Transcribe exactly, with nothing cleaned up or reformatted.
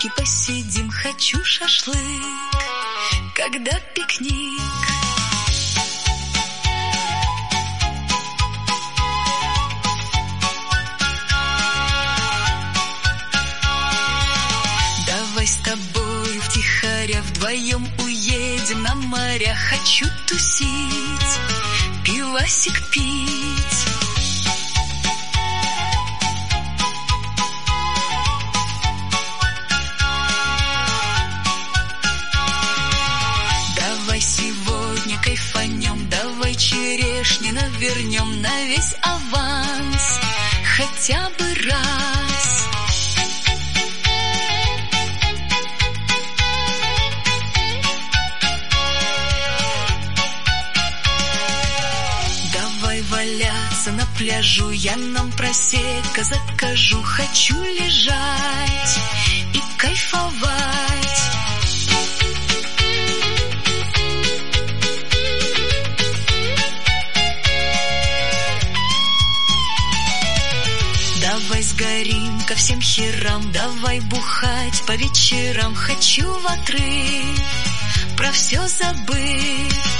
лавочке посидим, хочу шашлык, когда пикник. Давай с тобой втихаря вдвоем уедем на моря, хочу тусить, пивасик пить. Давай сегодня кайфанем, давай черешни навернем на весь аванс, хотя бы раз. Давай валяться на пляжу, я нам просека закажу, хочу лежать и кайфовать. Давай сгорим ко всем херам, давай бухать по вечерам, хочу в отрыв, про все забыть.